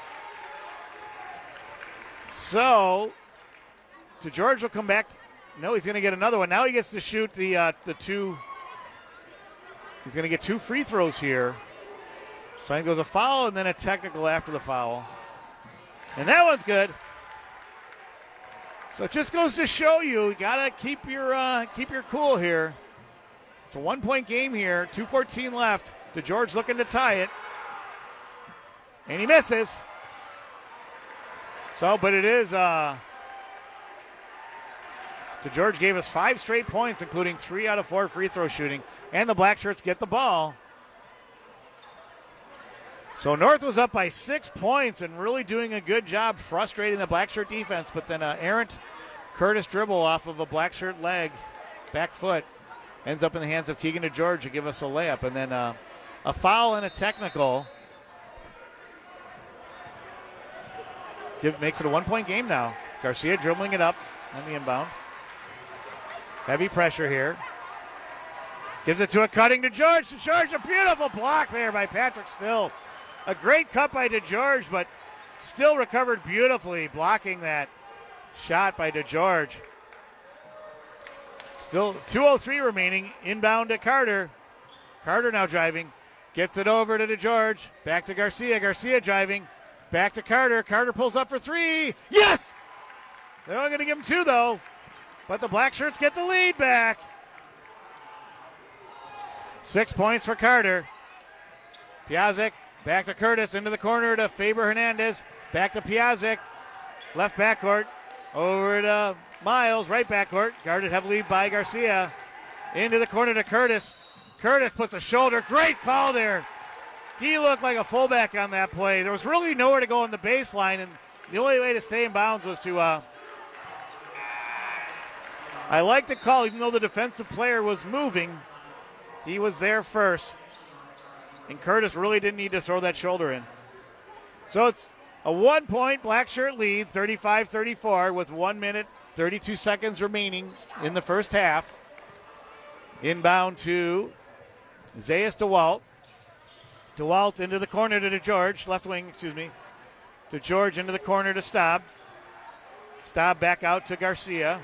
So DeGeorge will come back. No, he's going to get another one. Now he gets to shoot the two. He's going to get 2 free throws here. So I think there's a foul and then a technical after the foul. And that one's good. So it just goes to show you got to keep your cool here. It's a 1-point game here. 2:14 left. DeGeorge looking to tie it. And he misses. So, but it is DeGeorge gave us 5 straight points, including 3 out of 4 free throw shooting. And the black shirts get the ball. So North was up by 6 points and really doing a good job frustrating the black shirt defense. But then errant Curtis dribble off of a black shirt leg, back foot, ends up in the hands of Keegan DeGeorge to give us a layup. And then a foul and a technical. Makes it a 1-point game now. Garcia dribbling it up on the inbound. Heavy pressure here. Gives it to a cutting DeGeorge. DeGeorge, a beautiful block there by Patrick Still. A great cut by DeGeorge, but Still recovered beautifully, blocking that shot by DeGeorge. Still 2:03 remaining. Inbound to Carter. Carter now driving. Gets it over to DeGeorge. Back to Garcia. Garcia driving. Back to Carter. Carter pulls up for 3. Yes! They're only going to give him 2, though. But the black shirts get the lead back. 6 points for Carter. Piazek back to Curtis. Into the corner to Faber Hernandez. Back to Piazek. Left backcourt. Over to Miles. Right backcourt. Guarded heavily by Garcia. Into the corner to Curtis. Curtis puts a shoulder. Great call there. He looked like a fullback on that play. There was really nowhere to go on the baseline, and the only way to stay in bounds was to I like the call, even though the defensive player was moving. He was there first. And Curtis really didn't need to throw that shoulder in. So it's a 1-point black shirt lead, 35-34, with 1 minute, 32 seconds remaining in the first half. Inbound to Zayas DeWalt. DeWalt into the corner to George, left wing, to George into the corner to Staub. Staub back out to Garcia.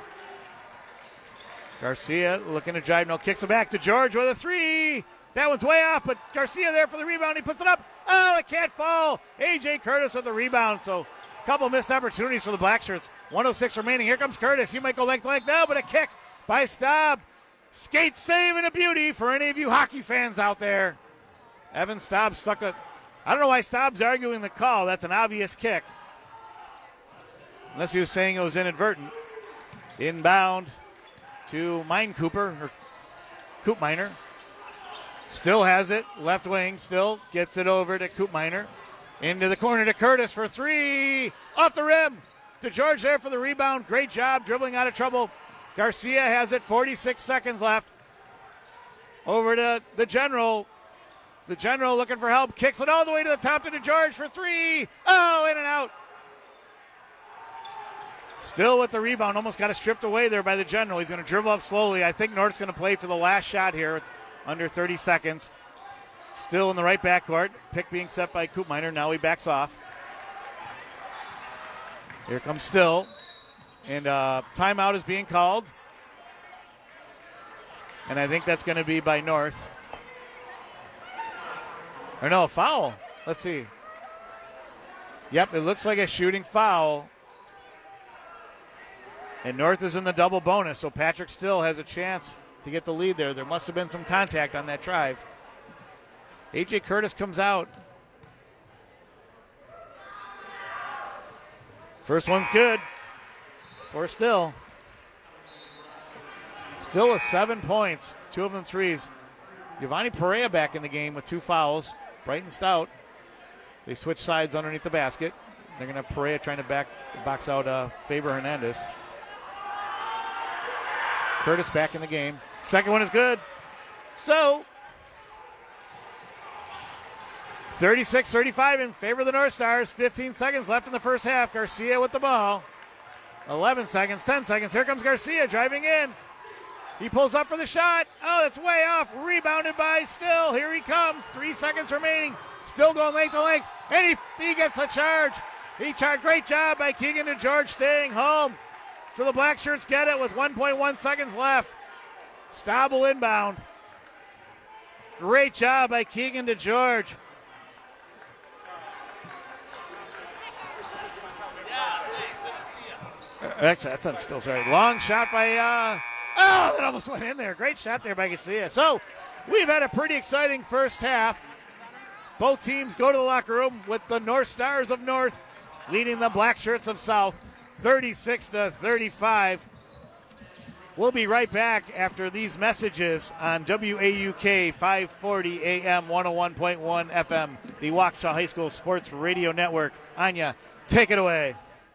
Garcia looking to drive, no, kicks it back to George with a three. That one's way off, but Garcia there for the rebound. He puts it up. Oh, it can't fall. A.J. Curtis with the rebound. So a couple missed opportunities for the Black Shirts. 1:06 remaining. Here comes Curtis. He might go length now, but a kick by Staub. Skate save and a beauty for any of you hockey fans out there. Evan Staub stuck a... I don't know why Staub's arguing the call. That's an obvious kick. Unless he was saying it was inadvertent. Inbound to Mine Cooper, or Coop Miner. Still has it. Left wing still gets it over to Coop Miner. Into the corner to Curtis for three. Off the rim to George there for the rebound. Great job dribbling out of trouble. Garcia has it. 46 seconds left. Over to the General. The General looking for help. Kicks it all the way to the top to George for three. Oh, in and out. Still with the rebound. Almost got it stripped away there by the General. He's going to dribble up slowly. I think North's going to play for the last shot here. Under 30 seconds. Still in the right backcourt. Pick being set by Coop Miner. Now he backs off. Here comes Still. And timeout is being called. And I think that's going to be by North. Or no, a foul. Let's see. Yep, it looks like a shooting foul. And North is in the double bonus, so Patrick Still has a chance to get the lead there. There must have been some contact on that drive. A.J. Curtis comes out. First one's good for Still. Still with 7 points, 2 of them threes. Giovanni Perea back in the game with 2 fouls. Brighton Stout. They switch sides underneath the basket. They're going to have Perea trying to box out Faber Hernandez. Curtis back in the game. Second one is good. So, 36-35 in favor of the North Stars. 15 seconds left in the first half. Garcia with the ball. 11 seconds, 10 seconds. Here comes Garcia driving in. He pulls up for the shot. Oh, that's way off. Rebounded by Still. Here he comes. 3 seconds remaining. Still going length to length. And he gets a charge. Great job by Keegan DeGeorge staying home. So the Black Shirts get it with 1.1 seconds left. Staub will inbound. Great job by Keegan DeGeorge. That's on Still, sorry. Long shot by, that almost went in there. Great shot there by Garcia. So we've had a pretty exciting first half. Both teams go to the locker room with the North Stars of North leading the Black Shirts of South 36-35. We'll be right back after these messages on WAUK 540 AM 101.1 FM, the Waukesha High School Sports Radio Network. Anya, take it away.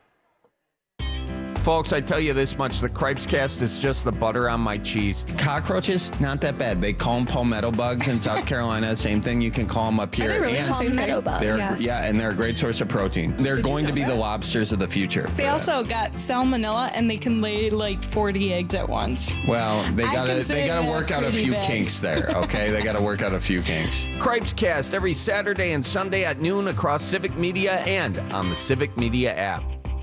Folks, I tell you this much, the Cripes Cast is just the butter on my cheese. Cockroaches, not that bad. They call them palmetto bugs in South Carolina. Same thing, you can call them up here. Are they really palmetto bugs? Yes. Yeah, and they're a great source of protein. They're going to be the lobsters of the future. They also got salmonella, and they can lay like 40 eggs at once. Well, they gotta work out a few kinks there, okay? They gotta work out a few kinks. Cripes Cast every Saturday and Sunday at noon across Civic Media and on the Civic Media app.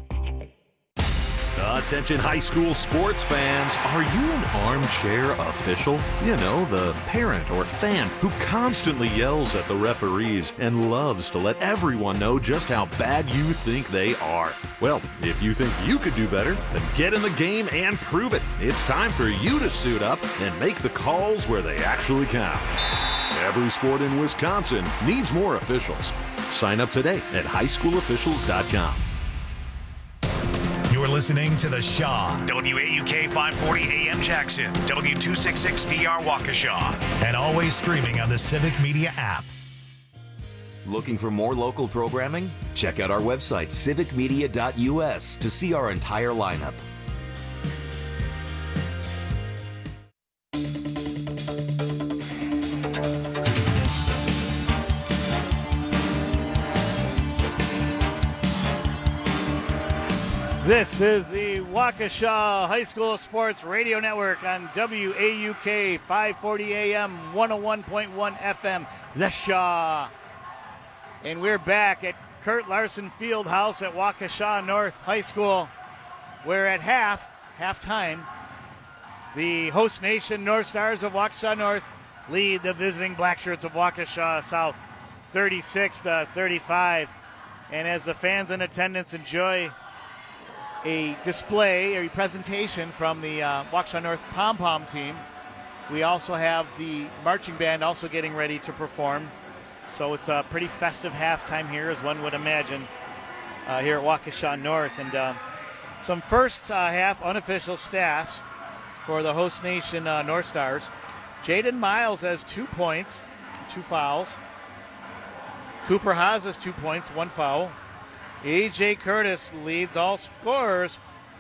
Attention high school sports fans, are you an armchair official? You know, the parent or fan who constantly yells at the referees and loves to let everyone know just how bad you think they are. Well, if you think you could do better, then get in the game and prove it. It's time for you to suit up and make the calls where they actually count. Every sport in Wisconsin needs more officials. Sign up today at highschoolofficials.com. You're listening to The Shaw, WAUK 540 AM Jackson, W266DR Waukesha, and always streaming on the Civic Media app. Looking for more local programming? Check out our website, civicmedia.us, to see our entire lineup. This is the Waukesha High School Sports Radio Network on WAUK 540 AM, 101.1 FM, The Shaw. And we're back at Kurt Larson Fieldhouse at Waukesha North High School, where at halftime, the host nation North Stars of Waukesha North lead the visiting Black Shirts of Waukesha South 36-35. And as the fans in attendance enjoy a display, a presentation from the Waukesha North Pom-Pom team, we also have the marching band also getting ready to perform. So it's a pretty festive halftime here, as one would imagine, here at Waukesha North. And some first half unofficial stats for the host nation North Stars. Jaden Miles has 2 points, 2 fouls. Cooper Haas has 2 points, 1 foul. A.J. Curtis leads all scorers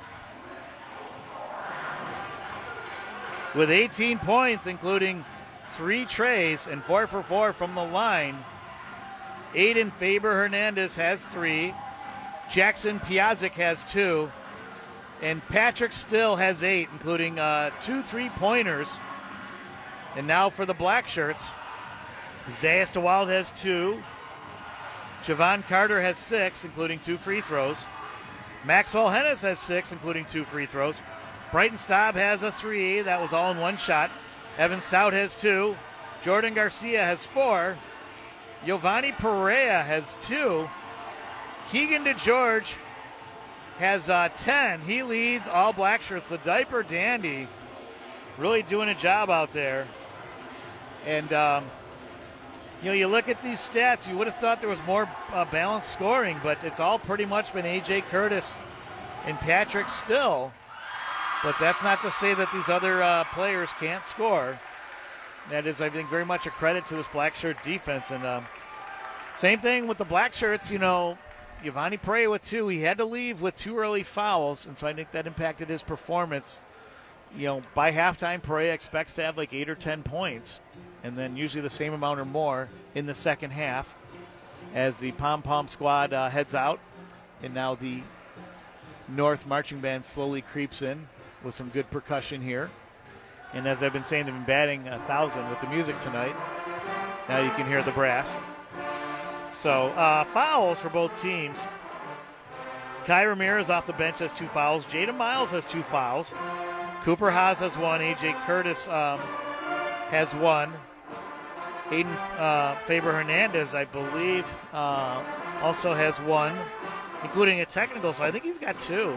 with 18 points, including 3 trays and 4 for 4 from the line. Aiden Faber-Hernandez has 3. Jackson Piazzik has 2. And Patrick Still has 8, including 2 3-pointers. And now for the Black Shirts, Zayas DeWald has 2. Javon Carter has 6, including 2 free throws. Maxwell Hennis has 6, including 2 free throws. Brighton Staub has a 3. That was all in one shot. Evan Stout has 2. Jordan Garcia has 4. Giovanni Perea has 2. Keegan DeGeorge has 10. He leads all Black Shirts. The diaper dandy really doing a job out there. And, you look at these stats, you would have thought there was more balanced scoring, but it's all pretty much been A.J. Curtis and Patrick Still. But that's not to say that these other players can't score. That is, I think, very much a credit to this Black Shirt defense. And same thing with the Black Shirts, Giovanni Perea with 2. He had to leave with 2 early fouls, and so I think that impacted his performance. By halftime, Perea expects to have like 8 or 10 points, and then usually the same amount or more in the second half as the Pom-Pom squad heads out. And now the North Marching Band slowly creeps in with some good percussion here. And as I've been saying, they've been batting 1,000 with the music tonight. Now you can hear the brass. So fouls for both teams. Kai Ramirez off the bench has 2 fouls. Jaden Miles has 2 fouls. Cooper Haas has 1. A.J. Curtis has 1. Aiden Faber-Hernandez, I believe, also has 1, including a technical, so I think he's got 2.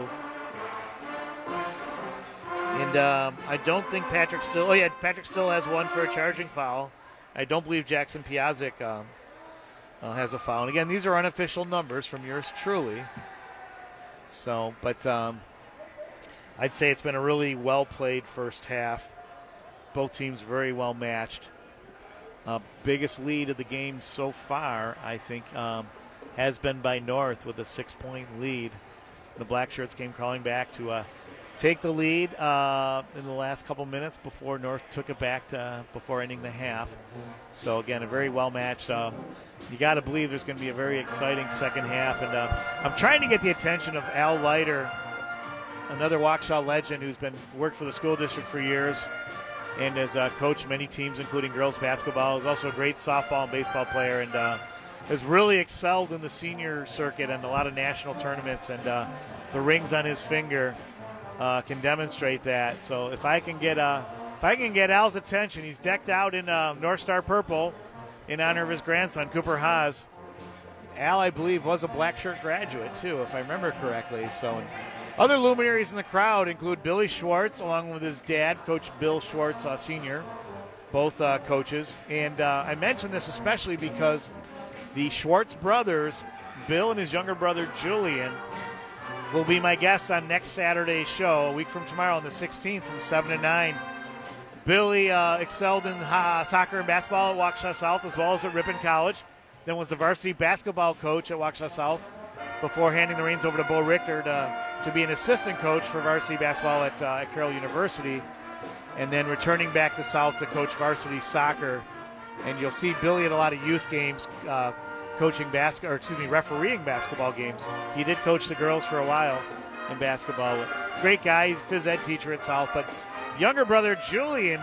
And I don't think Patrick Still, Patrick Still has 1 for a charging foul. I don't believe Jackson Piazzik has a foul. And again, these are unofficial numbers from yours truly. So, but I'd say it's been a really well-played first half. Both teams very well matched. Biggest lead of the game so far, I think, has been by North with a 6-point lead. The Black Shirts came crawling back to take the lead in the last couple minutes before North took it back before ending the half. So, again, a very well-matched. You got to believe there's going to be a very exciting second half. And I'm trying to get the attention of Al Leiter, another Waukesha legend who's worked for the school district for years and has coached many teams, including girls basketball. Is also a great softball and baseball player, and has really excelled in the senior circuit and a lot of national tournaments. And the rings on his finger can demonstrate that. So if I can get Al's attention, he's decked out in North Star purple in honor of his grandson, Cooper Haas. Al, I believe, was a Black Shirt graduate too, if I remember correctly. So. Other luminaries in the crowd include Billy Schwartz, along with his dad, Coach Bill Schwartz, Sr., both coaches. And I mention this especially because the Schwartz brothers, Bill and his younger brother Julian, will be my guests on next Saturday's show, a week from tomorrow on the 16th from 7 to 9. Billy excelled in soccer and basketball at Waukesha South as well as at Ripon College. Then was the varsity basketball coach at Waukesha South before handing the reins over to Bo Richter to be an assistant coach for varsity basketball at Carroll University, and then returning back to South to coach varsity soccer. And you'll see Billy at a lot of youth games, refereeing basketball games. He did coach the girls for a while, in basketball. Great guy. He's a phys ed teacher at South. But younger brother Julian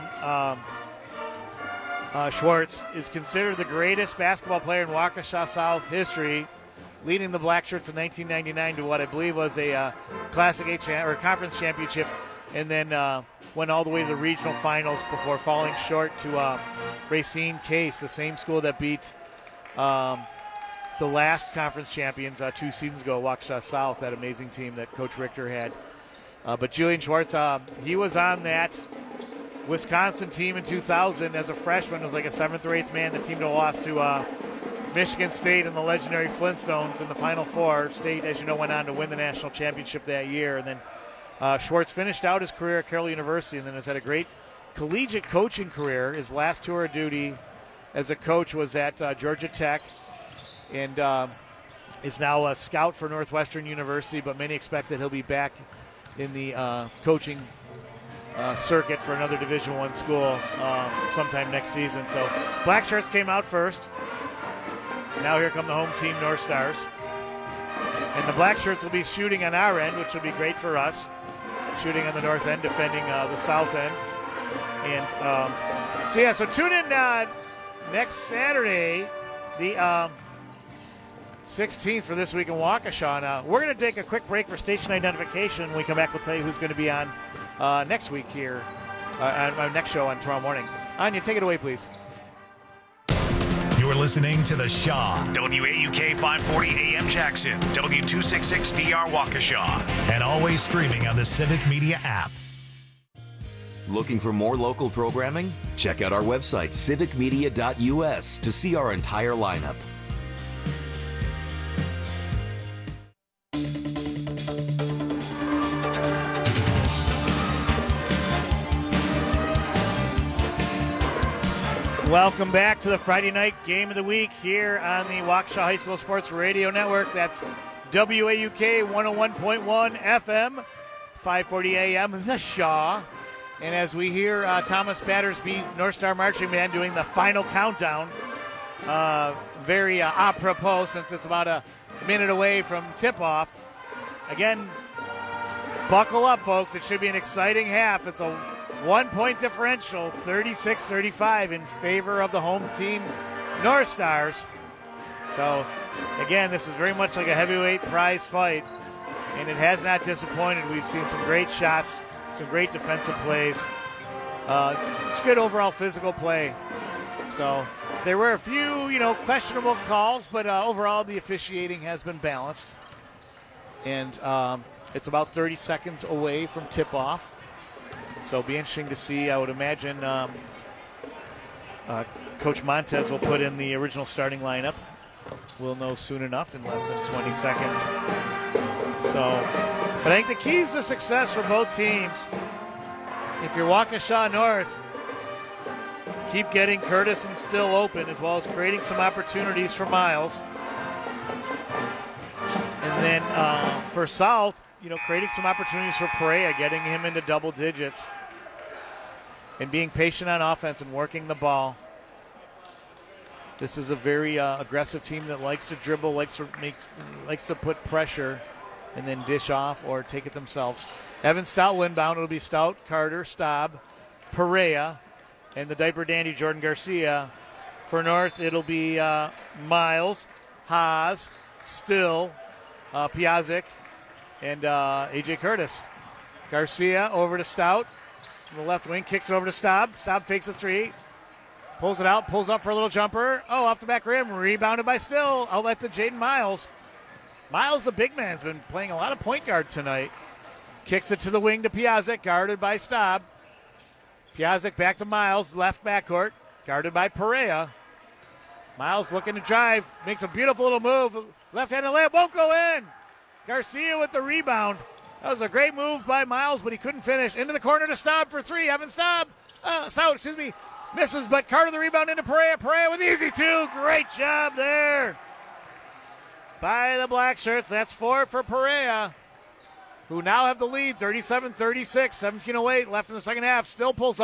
Schwartz is considered the greatest basketball player in Waukesha South history, leading the Black Shirts in 1999 to what I believe was a Classic A or Conference championship, and then went all the way to the regional finals before falling short to Racine Case, the same school that beat the last conference champions 2 seasons ago, Waukesha South, that amazing team that Coach Richter had. But Julian Schwartz, he was on that Wisconsin team in 2000 as a freshman. It was like a 7th or 8th man. The team that lost to Michigan State and the legendary Flintstones in the Final Four. State, as you know, went on to win the national championship that year. And then Schwartz finished out his career at Carroll University and then has had a great collegiate coaching career. His last tour of duty as a coach was at Georgia Tech, and is now a scout for Northwestern University, but many expect that he'll be back in the coaching circuit for another Division I school sometime next season. So Black Shirts came out first. Now here come the home team, North Stars. And the Black Shirts will be shooting on our end, which will be great for us. Shooting on the north end, defending the south end. And so tune in next Saturday, the 16th for This Week in Waukesha. Now, we're going to take a quick break for station identification. When we come back, we'll tell you who's going to be on next week here, on our next show on tomorrow morning. Anya, take it away, please. You're listening to The Shaw, WAUK 540 AM Jackson, W266DR Waukesha, and always streaming on the Civic Media app. Looking for more local programming? Check out our website, civicmedia.us, to see our entire lineup. Welcome back to the Friday night game of the week here on the Waukesha High School Sports Radio Network. That's WAUK 101.1 FM, 540 AM, The Shaw. And as we hear Thomas Battersby's North Star Marching Band doing the final countdown, very apropos since it's about a minute away from tip-off. Again, buckle up, folks. It should be an exciting half. It's a 1-point differential, 36-35 in favor of the home team, North Stars. So, again, this is very much like a heavyweight prize fight, and it has not disappointed. We've seen some great shots, some great defensive plays. It's good overall physical play. So, there were a few, questionable calls, but overall the officiating has been balanced. And it's about 30 seconds away from tip-off. So it'll be interesting to see. I would imagine Coach Montez will put in the original starting lineup. We'll know soon enough in less than 20 seconds. So, but I think the keys to success for both teams, if you're Waukesha North, keep getting Curtis and Still open, as well as creating some opportunities for Miles. And then for South, creating some opportunities for Perea, getting him into double digits, and being patient on offense and working the ball. This is a very aggressive team that likes to dribble, likes to put pressure, and then dish off or take it themselves. Evan Stout will inbound. It'll be Stout, Carter, Staub, Perea, and the diaper dandy Jordan Garcia. For North, it'll be Miles, Haas, Still, Piazik, and A.J. Curtis. Garcia over to Stout. On the left wing, kicks it over to Staub. Staub fakes a three. Pulls it out, pulls up for a little jumper. Oh, off the back rim. Rebounded by Still. Outlet to Jaden Miles. Miles, the big man, has been playing a lot of point guard tonight. Kicks it to the wing to Piazik, guarded by Staub. Piazik back to Miles, left backcourt, guarded by Perea. Miles looking to drive, makes a beautiful little move. Left-handed layup, won't go in. Garcia with the rebound. That was a great move by Miles, but he couldn't finish. Into the corner to Staub for three. Evan Stout, misses, but Carter the rebound into Perea. Perea with easy two. Great job there by the Black Shirts. That's 4 for Perea, who now have the lead, 37-36, 17:08 left in the second half. Still pulls up.